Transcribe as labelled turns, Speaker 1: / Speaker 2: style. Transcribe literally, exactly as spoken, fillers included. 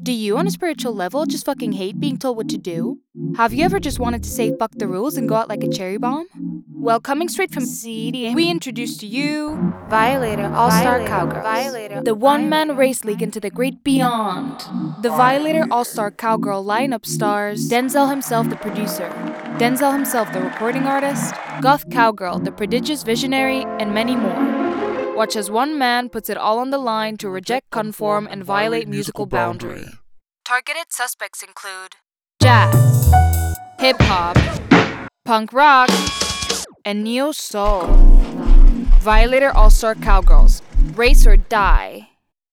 Speaker 1: Do you, on a spiritual level, just fucking hate being told what to do? Have you ever just wanted to say fuck the rules and go out like a cherry bomb? Well, coming straight from C D, we introduce to you Violator All-Star Cowgirls, Violator, the one-man race league into the great beyond. The Violator All-Star Cowgirl lineup stars Denzel himself, the producer, Denzel himself, the recording artist, Goth Cowgirl, the prodigious visionary, and many more. Watch as one man puts it all on the line to reject conform and violate musical boundary. Targeted suspects include jazz, hip-hop, punk rock, and neo-soul. Violator All-Star Cowgirls, race or die.